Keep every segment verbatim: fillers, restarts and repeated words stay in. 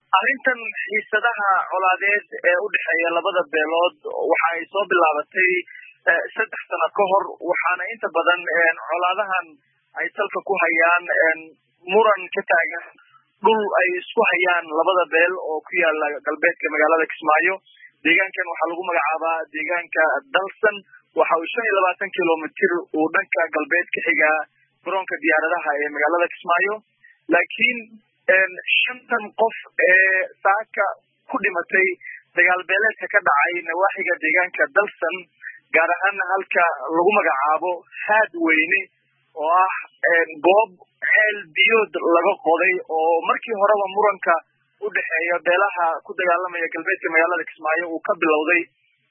arrintan xiisadaha colaadeed ee u dhexeeya labada beelood waxa ay soo bilaabatay saddex sano ka hor waxaana inta badan colaadahan ay salka ku hayaan muran ka taagan dhul ay isku hayaan labada beel oo ku yaala galbeedka magaalada Kismaayo. deegaankan waxaa lagu magacaabaa deegaanka Dalsan, waxa uu shan iyo labaatan kilomitir uu dhanka galbeed ka xigaa garoonka diyaaradaha ee magaalada Kismaayo. laakiin shantan qof ee saaka ku dhimatay dagaal beeleedka ka dhacay nawaaxiga deegaanka Dalsan, gaar ahaan halka lagu magacaabo Haadweyne oo ah goob ceel biyood laga qoday oo markii horeba muranka u dhexeeya beelaha ku dagaalamaya galbeedka magaalada Kismaayo uu ka bilowday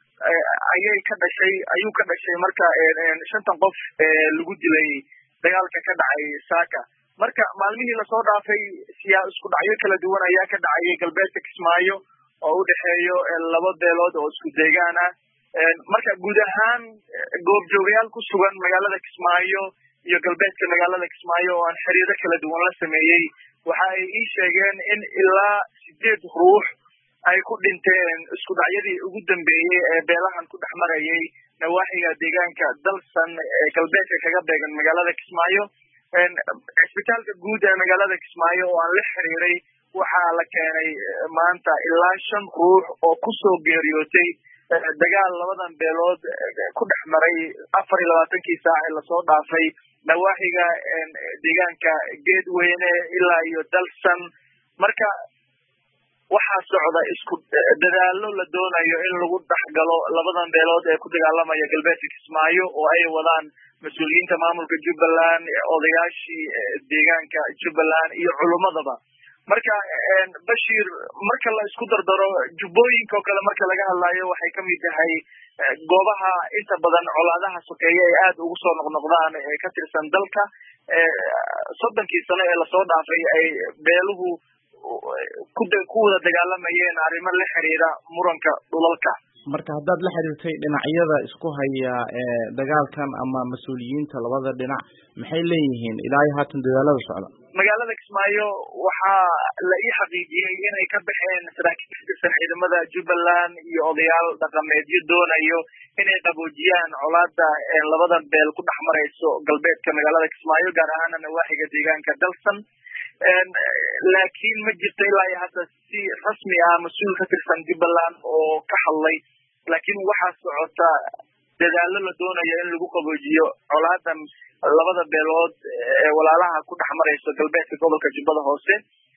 ayay ka dhashay ayuu ka dhashay marka shantan qof ee lagu dilay dagaalka ka dhacay saaka. marka maalmihii lasoo dhaafay siyaa isku dhacyo kala duwan ayaa ka dhacay galbeedka Kismaayo oo u dhexeeyo laba beelood oo isku deegaan ah. marka guud ahaan goobjoogayaal ku sugan magaalada Kismaayo iyo galbeedka magaalada Kismaayo oo aan xiriiro kala duwan la sameeyay waxa ay ii sheegeen in ilaa sideed ruux ay ku dhinteen isku dhacyadii ugu dambeeyay ee beelahan ku dhexmarayay nawaaxiga deegaanka Dalsan ee galbeedka kaga beegan magaalada Kismaayo. isbitaalka guud ee magaalada Kismaayo oo aan la xiriiray waxaa la keenay maanta ilaa shan ruux oo ku soo geeriyootay dagaal labadan beelood ku dhexmaray afar iyo labaatankii saac ee lasoo dhaafay nawaaxiga deegaanka Geedweyne ilaa iyo Dalsan. marka waxaa socda isku dadaalo la doonayo in lagu dhaxgalo labadan beelood ee ku dagaalamaya galbeedka Kismaayo oo ay wadaan mas'uuliyiinta maamulka Jubbaland, odayaashii deegaanka Jubbaland iyo culimadaba. marka Bashiir, marka la isku dardaro jubbooyinka oo kale marka laga hadlayo waxay ka mid tahay goobaha inta badan colaadaha sokeeye ay aad ugu soo noqnoqdaan ee ka tirsan dalka. soddonkii sano ee lasoo dhaafay ay beeluhu ku wada dagaalamayeen arrimo la xiriira muranka dhulalka. marka haddaad la xiriirtay dhinacyada isku haya ee dagaalkan ama mas'uuliyiinta labada dhinac maxay leeyihiin ilaa haatan dadaalada socda? magaalada Kismaayo waxaa la ii xaqiijiyay inay ka baxeen saraakiil ka tirsan ciidamada Jubbaland iyo odayaal dhaqameedyo doonayo inay qaboojiyaan colaada labadan beel ku dhexmarayso galbeedka magaalada Kismaayo, gaar ahaan nawaaxiga deegaanka Dalsan. laakiin ma jirto ilaa hadda si rasmi ah mas'uul ka tirsan Jubbaland oo ka hadlay, laakiin waxaa socota dadaalo la doonayo in lagu qaboojiyo colaadan labada beelood ee walaalaha ku dhexmarayso galbeedka gobolka Jubbada Hoose.